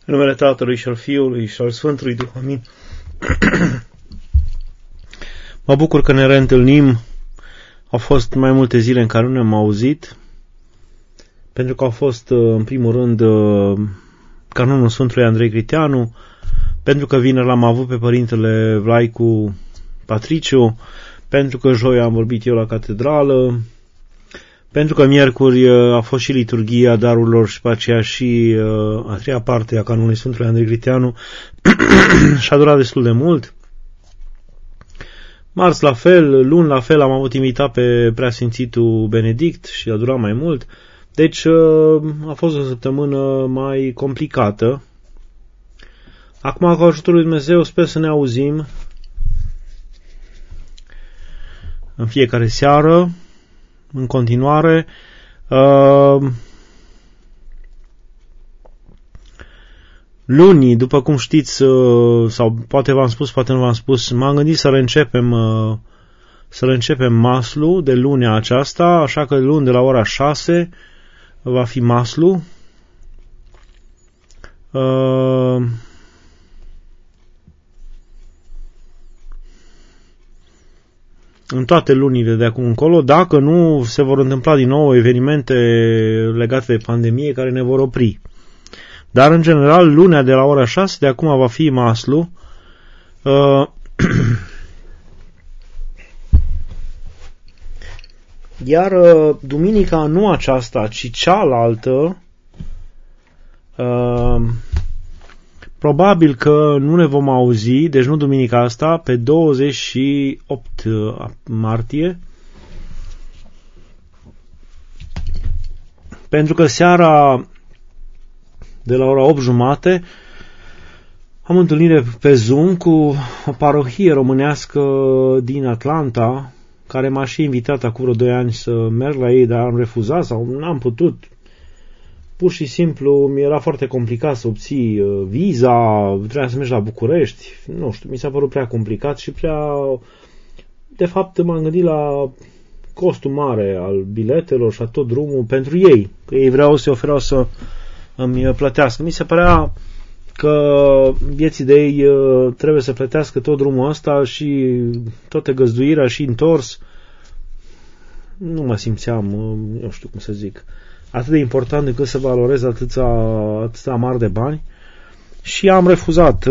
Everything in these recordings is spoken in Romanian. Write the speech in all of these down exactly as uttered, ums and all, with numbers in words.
În numele Tatălui și al Fiului și al Sfântului Duh. Amin. Mă bucur că ne reîntâlnim. Au fost mai multe zile în care nu ne-am auzit, pentru că au fost, în primul rând, canonul Sfântului Andrei Griteanu, pentru că vineri l-am avut pe Părintele Vlaicu Patriciu, pentru că joi am vorbit eu la catedrală, pentru că miercuri a fost și liturghia darurilor și pe aceea și a treia parte a canonului Sfântului Andrei Griteanu și a durat destul de mult. Marți la fel, luni la fel, am avut invitat pe Preasfințitul Benedict și a durat mai mult. Deci a fost o săptămână mai complicată. Acum, cu ajutorul lui Dumnezeu, sper să ne auzim în fiecare seară, în continuare. Luni, după cum știți, sau poate v-am spus, poate nu v-am spus, m-am gândit să reîncepem, să reîncepem maslu de lunea aceasta, așa că luni de la ora șase va fi maslu. În toate lunile de acum încolo, dacă nu se vor întâmpla din nou evenimente legate de pandemie care ne vor opri. Dar, în general, lunea de la ora șase de acum va fi maslu. Uh, Iar uh, duminica nu aceasta, ci cealaltă, uh, probabil că nu ne vom auzi, deci nu duminica asta, pe douăzeci și opt martie, pentru că seara de la ora opt jumate am întâlnire pe Zoom cu o parohie românească din Atlanta, care m-a și invitat acum vreo doi ani să merg la ei, dar am refuzat sau n-am putut. Pur și simplu mi era foarte complicat să obții viza, trebuia să mergi la București, nu știu, mi s-a părut prea complicat și prea... De fapt m-am gândit la costul mare al biletelor și a tot drumul pentru ei, că ei vreau să oferau să îmi plătească. Mi se părea că vieții de ei trebuie să plătească tot drumul ăsta și toată găzduirea și întors. Nu mă simțeam, nu știu cum să zic, atât de important încât să valorez atâția, atâția mari de bani și am refuzat.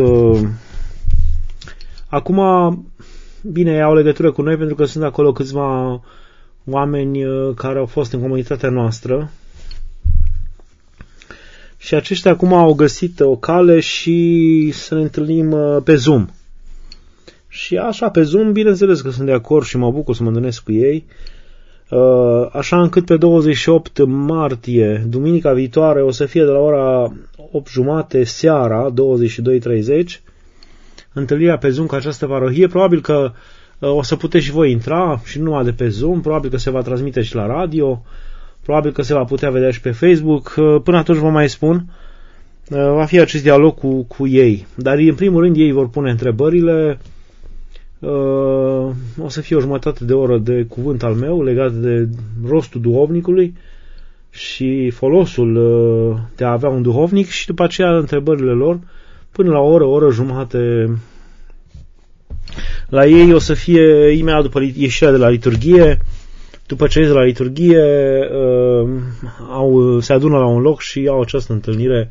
Acum, bine, ei au legătură cu noi pentru că sunt acolo câțiva oameni care au fost în comunitatea noastră și aceștia acum au găsit o cale și să ne întâlnim pe Zoom. Și așa, pe Zoom, bineînțeles că sunt de acord și mă bucur să mă întâlnesc cu ei. Așa încât pe douăzeci și opt martie, duminica viitoare, o să fie de la ora opt jumate seara, douăzeci și doi treizeci, întâlnirea pe Zoom cu această parohie. Probabil că o să puteți și voi intra și nu numai de pe Zoom, probabil că se va transmite și la radio, probabil că se va putea vedea și pe Facebook. Până atunci vă mai spun, va fi acest dialog cu, cu ei. Dar în primul rând ei vor pune întrebările. O să fie o jumătate de oră de cuvânt al meu legat de rostul duhovnicului și folosul de a avea un duhovnic și după aceea întrebările lor până la o oră, o oră jumătate. La ei o să fie imediat după ieșirea de la liturghie. După ce ies de la liturghie, au, se adună la un loc și au această întâlnire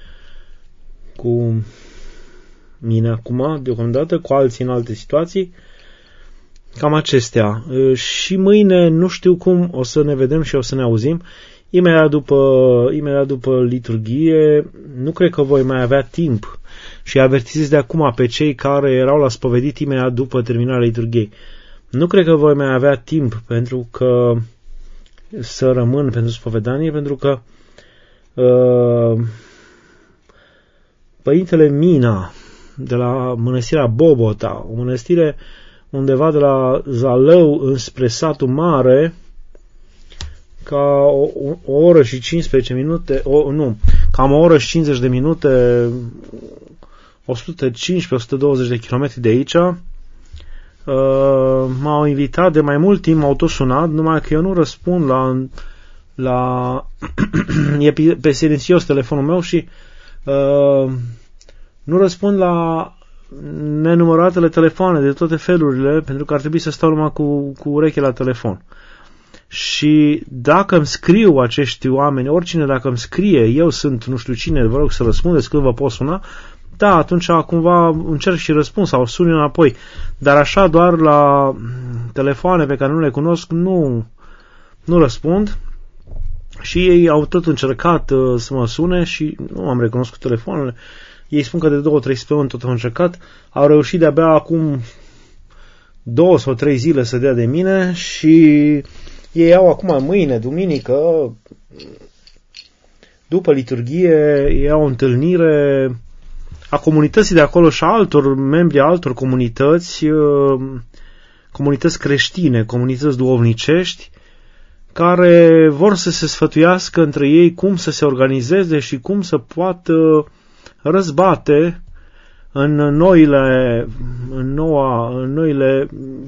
cu mine acum, deocamdată, cu alții în alte situații. Cam acestea. Și mâine, nu știu cum, o să ne vedem și o să ne auzim. Imediat după, imediat după liturghie, nu cred că voi mai avea timp. Și avertizez de acum pe cei care erau la spovedit imediat după terminarea liturghiei. Nu cred că voi mai avea timp pentru că să rămân pentru spovedanie, pentru că uh, Părintele Mina de la mănăstirea Bobota, o mănăstire undeva de la Zalău înspre Satul Mare, ca o, o oră și cincisprezece minute, o, nu, cam o oră și cincizeci de minute, o sută cincisprezece - o sută douăzeci de kilometri de aici. Uh, m-au invitat de mai mult timp, m-au tot sunat, numai că eu nu răspund la, la e pe silențios telefonul meu și Uh, nu răspund la nenumăratele telefoane de toate felurile, pentru că ar trebui să stau numai cu, cu ureche la telefon. Și dacă îmi scriu acești oameni, oricine dacă îmi scrie, eu sunt nu știu cine, vă rog să răspundeți când vă pot suna, da, atunci cumva încerc și răspund sau sun înapoi. Dar așa doar la telefoane pe care nu le cunosc, nu, nu răspund. Și ei au tot încercat uh, să mă sune și nu am recunoscut telefoanele. Ei spun că de două, trei săptămâni tot au încercat. Au reușit de-abia acum două sau trei zile să dea de mine și ei au acum mâine, duminică, după liturghie, ei au o întâlnire a comunității de acolo și a altor membri a altor comunități, comunități creștine, comunități duhovnicești, care vor să se sfătuiască între ei cum să se organizeze și cum să poată răzbate în noile, în noua, în noile,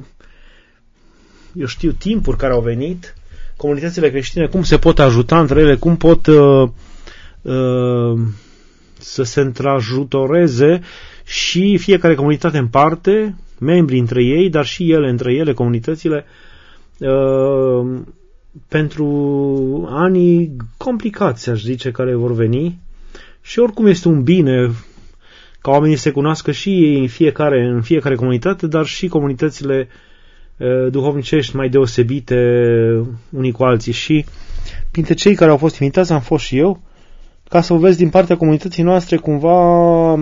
eu știu, timpuri care au venit, comunitățile creștine, cum se pot ajuta între ele, cum pot uh, uh, să se întrajutoreze și fiecare comunitate în parte, membrii între ei, dar și ele între ele, comunitățile, uh, pentru anii complicați, aș zice, care vor veni. Și oricum este un bine ca oamenii să se cunoască și ei în fiecare, în fiecare comunitate, dar și comunitățile uh, duhovnicești mai deosebite unii cu alții. Și printre cei care au fost invitați am fost și eu, ca să vă vezi din partea comunității noastre cumva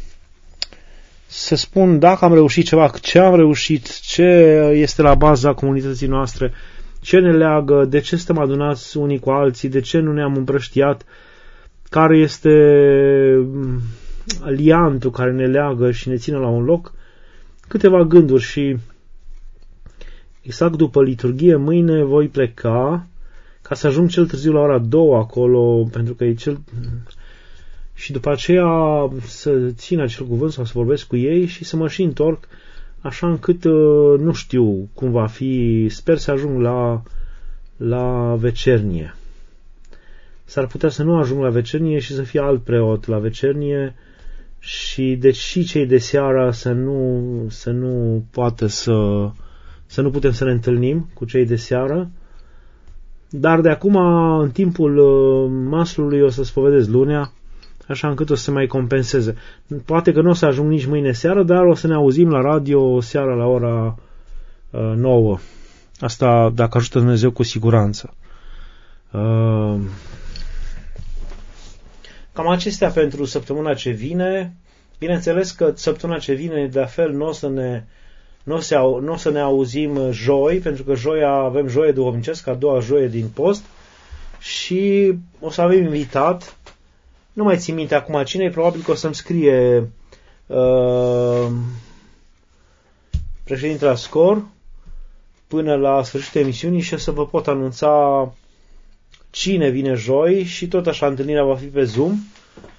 să spun dacă am reușit ceva, ce am reușit, ce este la baza comunității noastre, ce ne leagă, de ce stăm adunați unii cu alții, de ce nu ne-am împrăștiat, care este liantul care ne leagă și ne ține la un loc, câteva gânduri. Și exact după liturghie, mâine voi pleca ca să ajung cel târziu la ora două acolo, pentru că e cel... și după aceea să țin acel cuvânt sau să vorbesc cu ei și să mă și întorc, așa încât nu știu cum va fi, sper să ajung la, la vecernie. S-ar putea să nu ajung la vecernie și să fie alt preot la vecernie și deci și cei de seara să nu, să nu poată să, să nu putem să ne întâlnim cu cei de seară. Dar de acum, în timpul maslului, o să spovedesc lunea, așa încât o să se mai compenseze. Poate că nu o să ajung nici mâine seară, dar o să ne auzim la radio seara la ora uh, nouă. Asta, dacă ajută Dumnezeu, cu siguranță. Uh, cam acestea pentru săptămâna ce vine. Bineînțeles că săptămâna ce vine, de fel, nu o să ne, nu o să, nu o să ne auzim joi, pentru că joia avem joie duhovnicesc, a doua joie din post, și o să avem invitat. Nu mai țin minte acum cine, probabil că o să-mi scrie uh, președintele Ascor până la sfârșitul emisiunii și o să vă pot anunța cine vine joi și tot așa întâlnirea va fi pe Zoom.